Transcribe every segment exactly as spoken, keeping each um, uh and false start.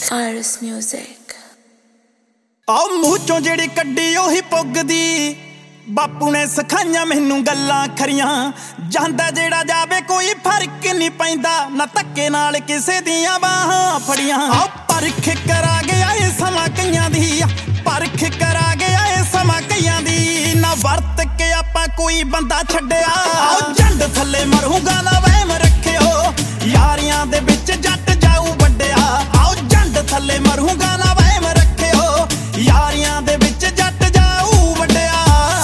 Iris Music। आओ मूँह चों जेड़ी कड्डी ओही पुगदी, बापू ने सिखाइयां मैनू गल्लां खरियां। जांदा जेड़ा जावे कोई फर्क नहीं पैंदा, ना धक्के नाल किसे दियां बाहां फड़ियां। आओ परख करा गया ए समां कईयां दी, परख करा गया ए समां कईयां दी। ना वरत के आपां कोई बंदा छड्डिया, आओ झंड थल्ले मरूंगा ना वहम रखियो, यारियां दे विच जट जाऊ वड्डिया। आओ झंड थल्ले मरूंगा ना वहम रखियो, यारियां दे विच जट जाऊ वड्डिया।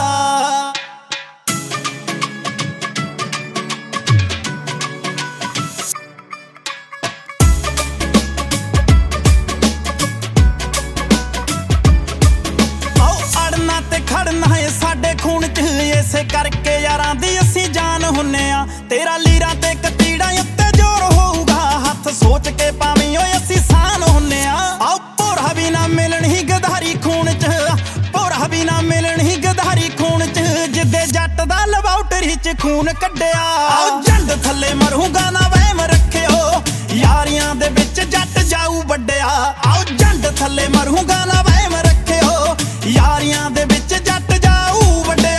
आओ अड़ना ते खड़ना है साडे खून च, इसे करके यारां दी असीं जान हुन्ने आ। तेरा लीरां ते कतीड़ा उत्ते जोर होऊगा, हत्थ सोच के पावीं ओए असीं सान हुन्ने आ। आओ भोरा भी ना मिलन ही गधारी खून च, भोरा भी ना मिलन ही गधारी खून च, जिद्दे जट दा लवाउटरी च खून कड्डिया। आओ झंड थल्ले मरूंगा ना वहम रखियो, यारियां दे विच जट जाऊ वड्डिया। आओ झंड थल्ले मरूंगा ना वहम रखियो, यारियां दे विच जट जाऊ वड्डिया।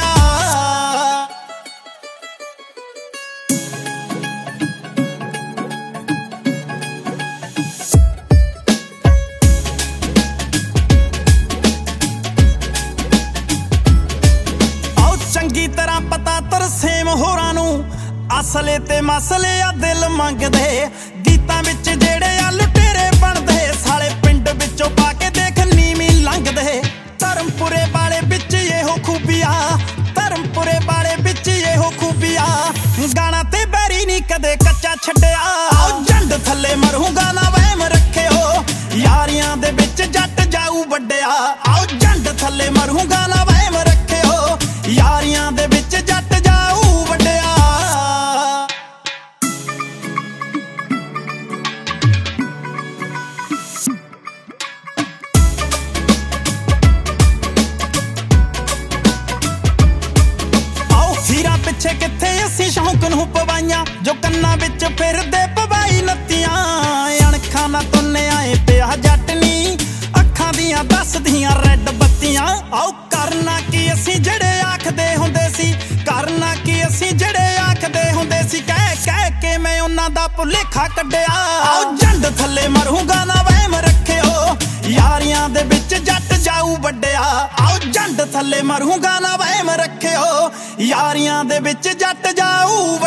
चंगी तरह पता तरसेम होरां नू, असले ते मसले आ दिल मंगदे। गीतां विच जेड़े आ लुटेरे बनदे, साले पिंड विचों पा के देख नीवीं लंघदे। धर्मपुरे वाले विच एहो खूबिया, धर्मपुरे वाले विच एहो खूबिया, गाना ते बैरी नी कदे कच्चा छड्डिया। आओ झंड थल्ले मरूंगा ना वहम रखियो, यारियां दे विच जट जाऊ वड्डिया। आओ झंड थल्ले मरूंगा ना वहम रखियो, यारियां दे विच जट जाऊ वड्डिया। आओ हीरा पिछे किथे असीं शौक नूं पवाइयां, जो कन्नां विच फिरदे पवाई नत्तियां। अणखां ना तुन्ने आए पिया जट नी, अखां दियां दसदियां रैड बत्तियां। आओ करना की असीं जेड़े आखदे हुंदे सी, करना की असीं जेड़े आखदे हुंदे सी, कह कह के मैं उन्हां दा भुलेखा कड्डिया। आओ झंड थल्ले मरूंगा ना वहम रखियो, यारियां दे विच जट जाऊ वड्डिया। आओ झंड थल्ले मरूंगा ना वहम रखियो, यारियां दे विच जट जाऊ